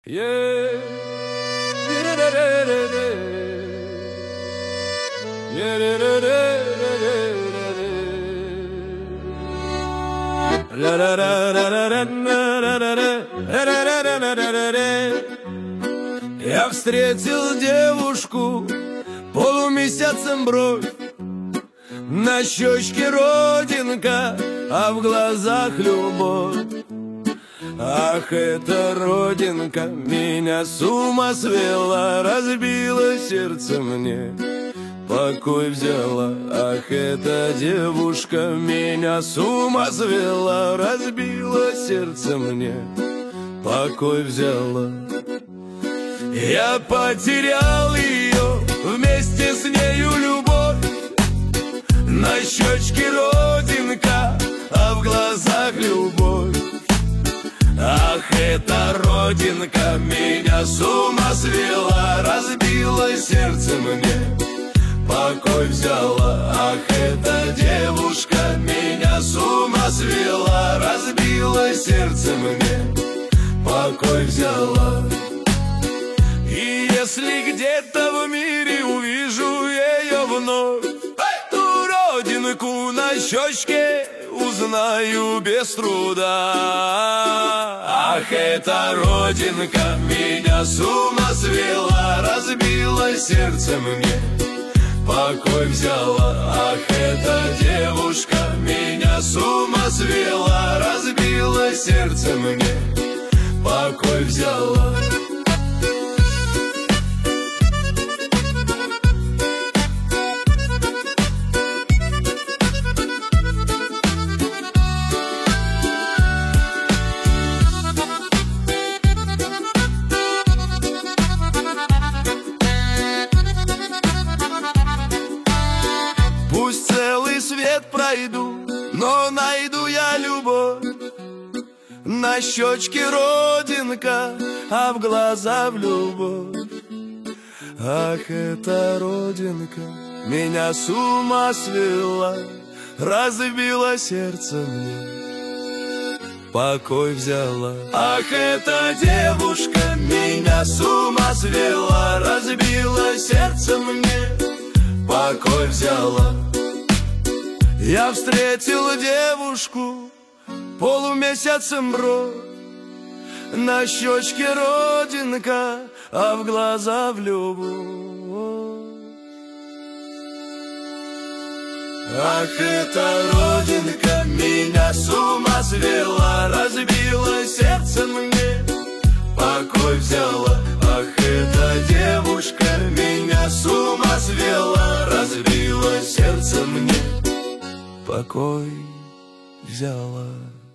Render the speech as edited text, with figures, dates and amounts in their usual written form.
Я встретил девушку, полумесяцем бровь, на щечке родинка, а в глазах любовь. Ах, эта родинка меня с ума свела, разбила сердце мне, покой взяла. Ах, эта девушка меня с ума свела, разбила сердце мне, покой взяла. Я потерял ее, вместе с нею любовь, на щечке родинка, а в глазах любовь. Ах, эта родинка меня с ума свела, разбила сердце мне, покой взяла. Ах, эта девушка меня с ума свела, разбила сердце мне, покой взяла. И если где-то в мире увижу ее вновь, ту родинку на щечке узнаю без труда. Ах, эта родинка меня с ума свела, разбила сердце мне, покой взяла. Ах, эта девушка меня с ума свела, разбила сердце мне, покой взяла. Пусть целый свет пройду, но найду я любовь, на щечке родинка, а в глаза в любовь. Ах, эта родинка меня с ума свела, разбила сердце мне, покой взяла. Ах, эта девушка меня с ума свела, разбила сердце мне, покой взяла. Я встретил девушку, полумесяцем бровь, на щечке родинка, а в глаза в любовь. Ах, эта родинка меня с ума свела, разбила сердце мне, покой взяла. Ах, эта девушка меня с ума свела, разбила сердце мне, покой взяла.